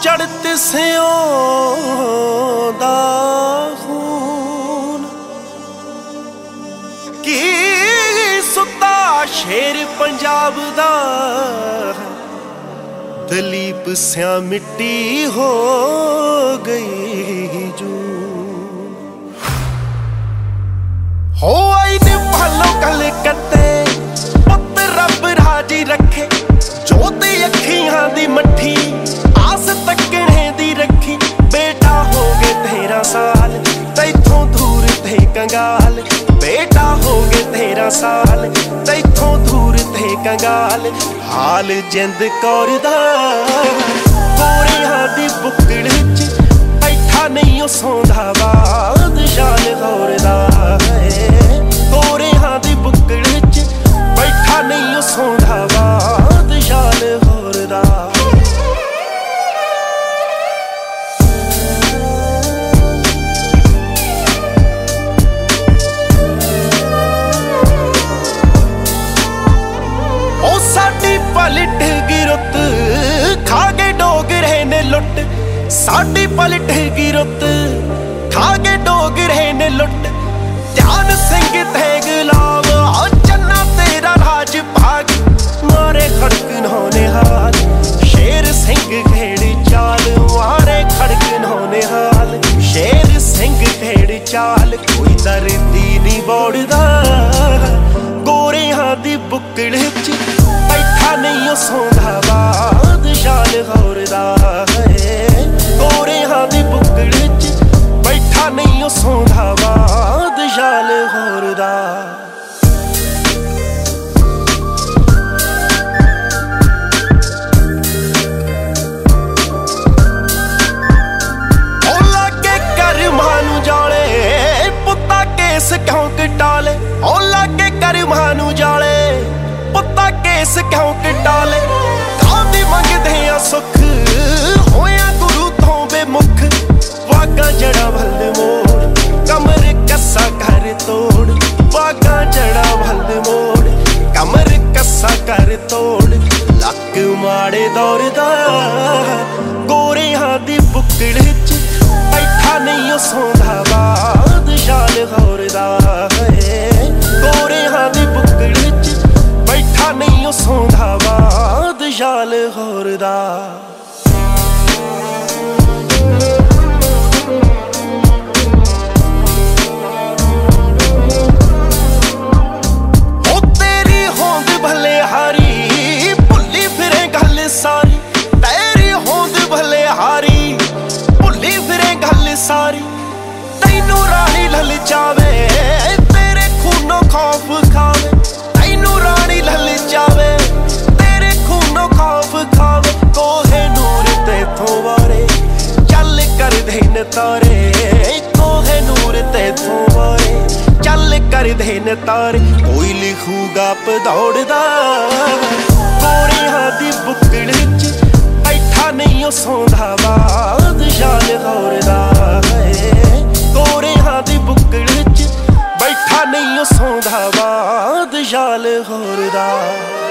चढ़त सियों दा खून की सुता शेर पंजाब दा दलीप स्या मिट्टी हो गई जून हो आई ने भालो गल कते पुत रब राजी रखे जोत अखियां दी मट्ठी आस तकने दी रखी बेटा हो गए 13 साल तैथों दूर थे कंगाल बेटा हो गए 13 साल तैथों दूर थे कंगाल हाल जिंद कौर दा गोरियां दी बुकड़ च बैठा नहीं ओ सौंदा बादशाह गौर दा गोरियां दी बुकड़ च बैठा नहीं ओ सौंदा बादशाह गौर दा पलट गिरुत खा गए डोगरे ने लुट साडी पलट गिरुत खा गए डोगरे ने लुट ध्यान सिंह ते गुलाब चन्ना तेरा राज भाग मारे खड़क नौने हाल शेर सिंह खेड़ चाल मारे खड़क नौने हाल शेर सिंह खेड़ चाल कोई दर्दी नहीं बोड़दा गोरियां दी बुकड़ च नहीं ओ सौंदा बादशाह गौर दा गोरियां दी बुकड़ च बैठा नहीं ओ सौंदा बादशाह गौर दा ओ लागे कर मानू जाले पुत्ता केस क्यों कटाले ओ लागे कर मानू जाले पुत्ता केस क्यों कटाले कादी मंगदे आ सुख होया गुरु तो बेमुख वागा जड़ा भल मोड़ कमर कसा कर तोड़ वागा जड़ा भल मोड़ कमर कसा कर तोड़ लक माड़े दौर दा गोरियां दी बुकड़ च बैठा नहीं ओ सौंदा बादशाह गौर दा गोरियां दी बुकड़ च बैठा नहीं ओ सौंदा बादशाह गौर दा ओ तेरी होंद भले हारी भुल्ली फिरे गल सारी तेरी होंद भले हारी भुल्ली फिरे गल सारी तैनू रानी ललचावे तेरे खूनो खौफ खावे तैनू रानी ललचावे तेरे खूनो खौफ खावे कोहे नूर तेथों वारे चल कर देन तारे कोहे नूर तेथों वारे चल कर देन तारे कोई लिखूगा पदौड़दा गोरियां दी बुकड़ च बैठा नहीं ओ सौंदा बादशाह गौर दा गोरियां दी बुकड़ च बैठा नहीं ओ सौंदा बादशाह गौर दा।